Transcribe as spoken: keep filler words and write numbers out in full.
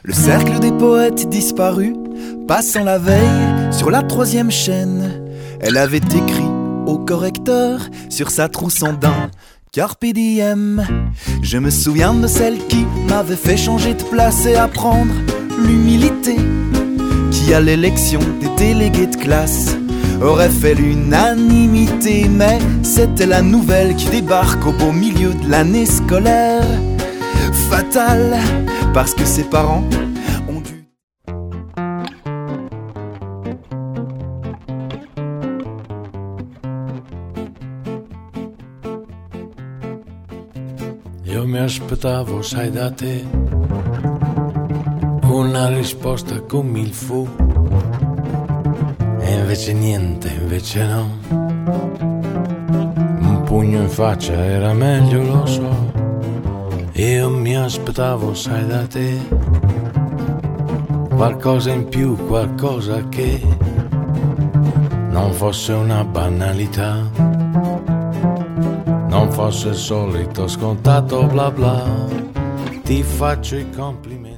Le cercle des poètes disparus, passant la veille sur la troisième chaîne. Elle avait écrit au correcteur sur sa trousse en daim Carpe diem. Je me souviens de celle qui m'avait fait changer de place et apprendre l'humilité, qui à l'élection des délégués de classe aurait fait l'unanimité. Mais c'était la nouvelle qui débarque au beau milieu de l'année scolaire. Fatale, parce que ses parents ont dû... Io mi aspettavo, sai, da te una risposta come il fu, e invece niente, invece no. Un pugno in faccia era meglio, lo so. Io mi aspettavo, sai, da te qualcosa in più, qualcosa che non fosse una banalità, non fosse il solito scontato bla bla. Ti faccio i complimenti.